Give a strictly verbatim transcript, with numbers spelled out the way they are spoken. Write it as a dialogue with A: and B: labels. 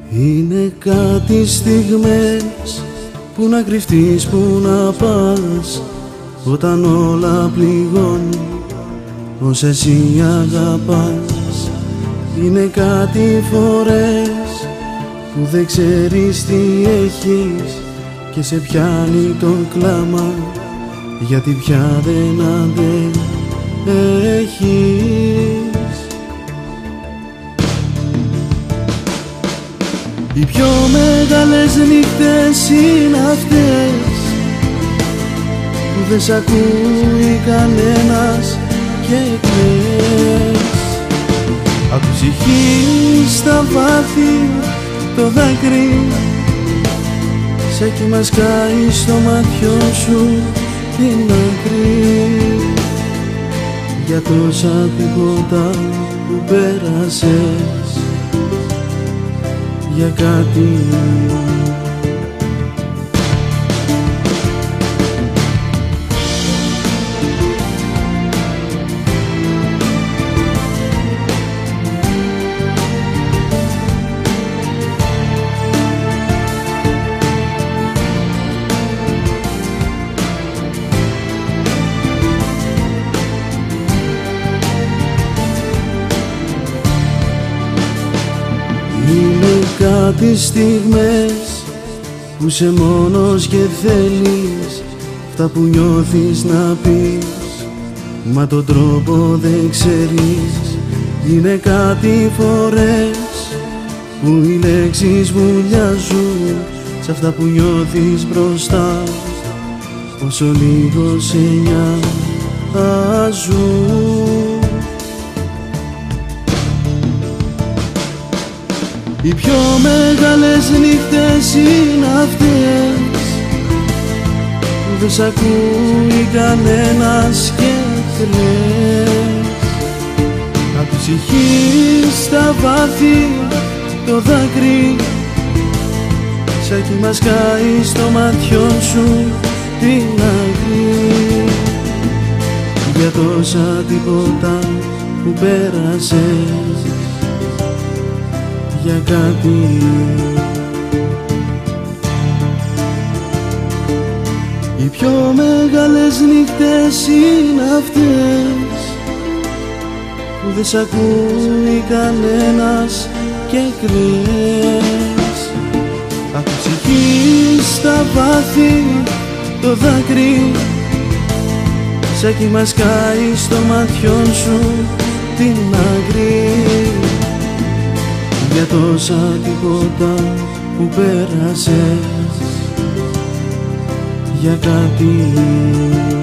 A: Είναι κάτι στιγμές που να κρυφτείς, που να πας, όταν όλα πληγώνει ως εσύ αγαπάς. Είναι κάτι φορές που δεν ξέρεις τι έχεις και σε πιάνει τον κλάμα, γιατί πια δεν αντέχεις. Οι πιο μεγάλες νύχτες είναι αυτές που δεν σ' ακούει κανένας και κλαις. Απ' τη ψυχή στα βάθη το δάκρυ σαν κύμα σκάει στο μάτιο σου την άκρη, για τόσα τίποτα που πέρασες, για κάτι. Είναι κάτι στιγμές που σε μόνος και θέλεις αυτά που νιώθεις να πεις, μα τον τρόπο δεν ξέρεις. Είναι κάτι φορές που οι λέξεις βουλιάζουν σ' αυτά που νιώθεις μπροστά, όσο λίγο σε νοιάζουν. Οι πιο μεγάλες νύχτες είναι αυτές που δεν σ' ακούει κανένας και κλαις. Απ' τη ψυχή στα βάθη το δάκρυ σαν κύμα σκάει στο μάτιο σου την άκρη, για τόσα τίποτα που πέρασες, για κάτι. Οι πιο μεγάλες νύχτες είναι αυτές που δεν σ' ακούει κανένας και κλαις. Απ' τη ψυχή στα βάθη το δάκρυ σαν κύμα σκάει στο μάτιο σου την άκρη, για τόσα τίποτα που πέρασες, για κάτι.